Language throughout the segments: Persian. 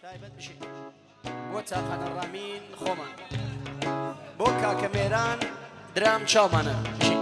تایبەت بشین بۆ چاقانە ڕامین خۆمان بۆ کاکە مێران درام چاومانە بشین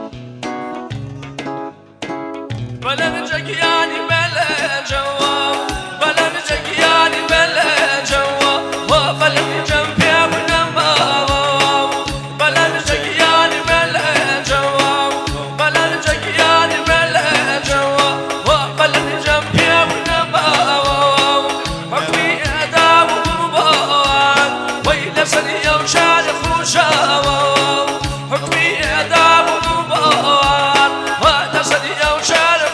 بەلەنجە گیانی بەلە جەوە بەلەنجە گیانی بەلە جەوە وە بەلەنجەم پێ بنەماوە بەلەنجە گیانی بەلە جەوە بەلەنجە گیانی بەلە جەوە وە بەلەنجەم پێ بنەماوە حکمی ئەدام و بڕوان وەی لەسەری ئەو چارە خوشاوە حکمی ئەدام و بڕوان وە لەسەری ئەو چارە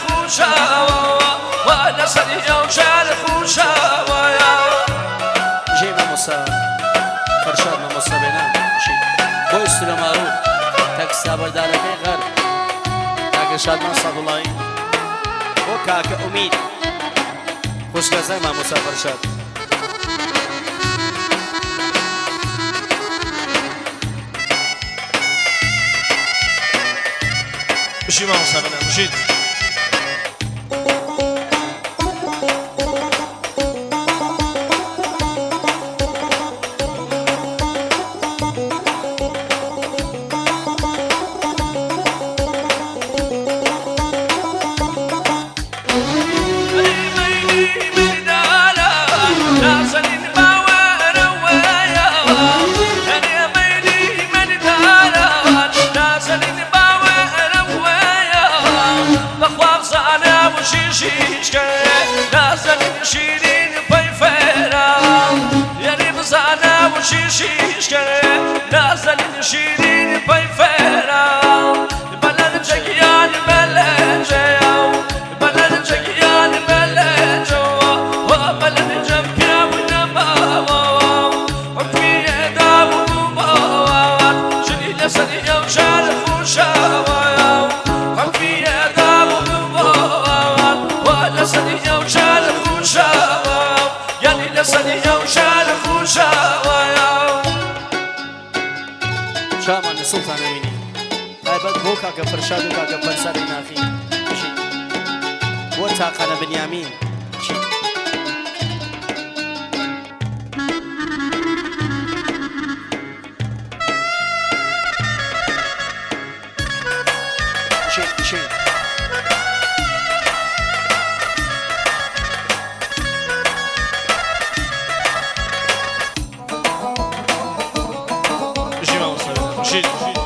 لەسەری ئەو چارە خوشاوەیە ژێ مامۆستا فەرشاد مامۆستا بێنان بۆی سولەماڕوو تەکسا بەردارەکەی غەر کاکە شادمان سەدوڵایی بۆ کاکە ئومید خوشکەزای مامۆستا فەرشاد بشی مامۆستا بێنان بشید نازنین شیرین پای فرام بلند جگیان بلنجیو بلند جگیان بلنجو و بلند جمپیا و نماو حکمی داو بوان شدی لسنی او شار خوشاو حکمی داو بوان و لسنی او شار خوشاو یعنی لسنی او شار خوشاو شامان سلطان امینی تایبەت بۆ کاکە فەرشاد و کاکە فەرسادی ناخی بشین بۆ تاقانە بنیامین بشین بشین شيل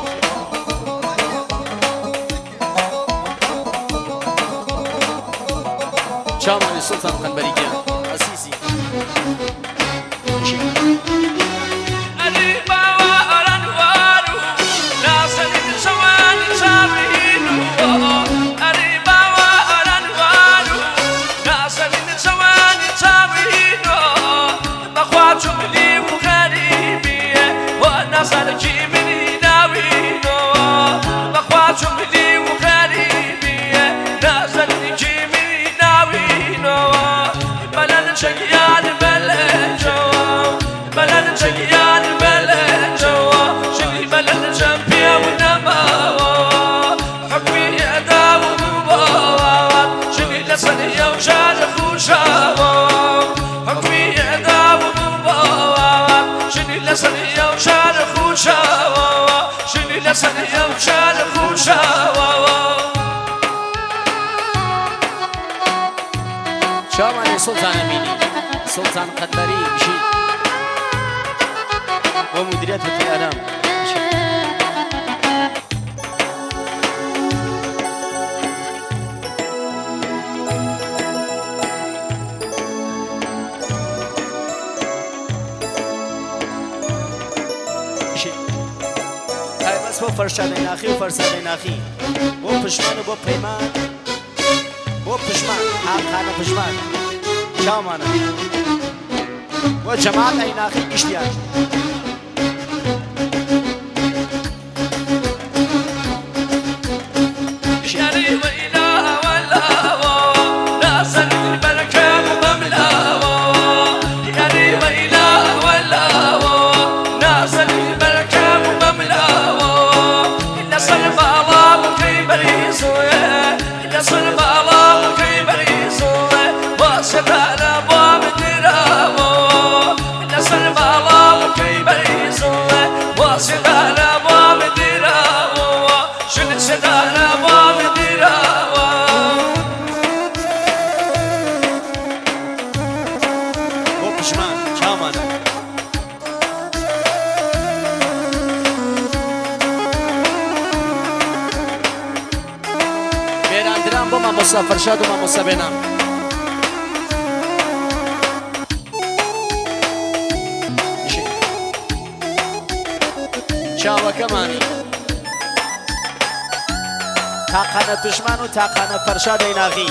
شامان سلطان خنبريجان عزيزي شامان سلطان امینی سلطان قدری بشید و مدیریت الانام بۆ فەرشادەی ناخی و فەرسادەی ناخی بۆ پشمان و بۆ پەیمان بۆ پشمان ئاقانە پشمان چاومانە بۆ جەماعەتەی ناخی گشتیان صرف على باب الدراوة مامۆستا فەرشاد و مامۆستا بێنام چاوەکەمانی تاقانە پژمان و تاقانە فەرشاد دەیناغی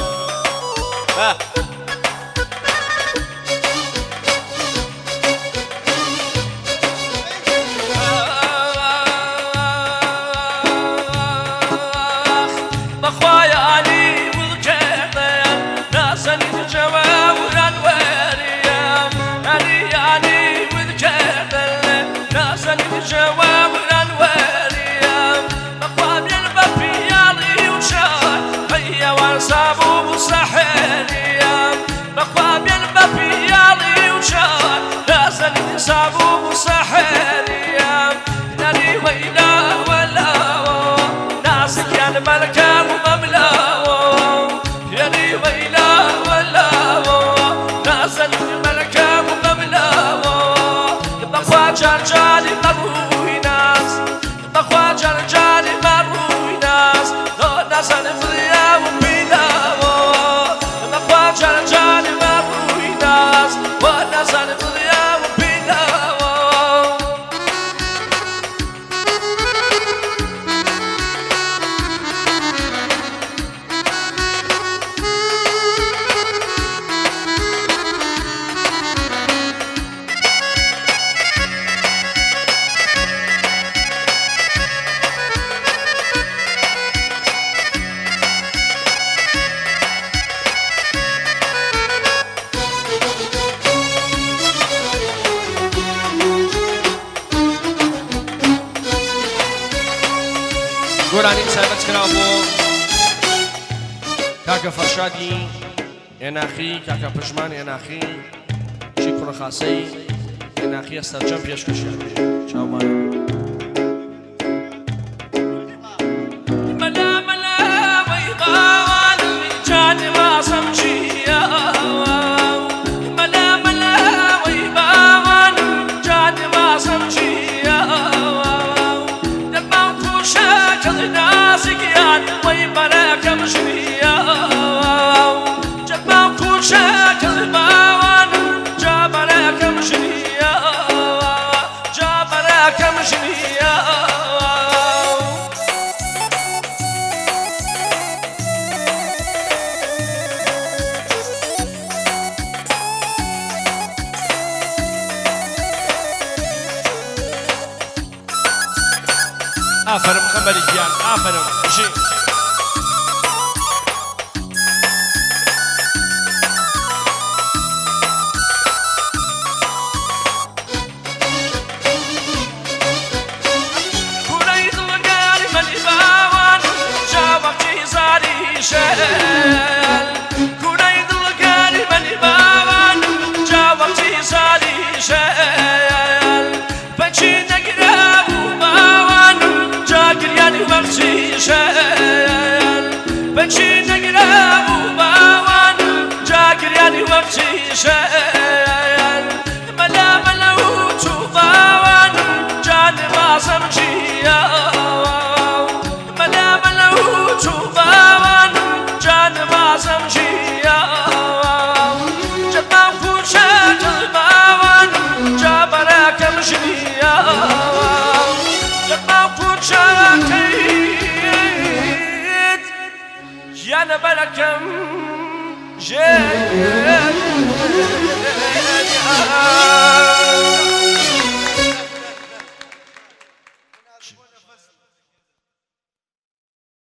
صابو وصحيريا ناري ويلا ولا ناس كان ملكا ومملاو ياري ويلا ولا ناس ملكا ومملاو بخوا جرجالي مروي ناس بخوا جرجالي مروي ناس ناس الفضيا وبيلاو بخوا جرجالي مروي ناس وناس الفضيا گۆرانی سابەت کرا بۆ کاکە فەرشادی ئێناخی کاکە پژمان ئێناخی چی کوڕەخاسەی ئێناخی ئەستەرجەم پێشکەشیان بێ چاومانە ئافرم خەمبەری گیان ئافرم بژی کوڕەی دڵگاری مەلی باوان جاوەقتی زاری شەل کوڕەی دڵگاری مەلی باوان جاوەقتی زاری شەل بەچی نەگرا شال بچی نگرام و باوان جاگریانی وقتی شال ملا ملا و تو باوان جان بازم جیا ملا ملا و تو باوان جان بازم جیا جبان کوچک باوان جابرکم جیا جبان کوچک يا نبلكم جيد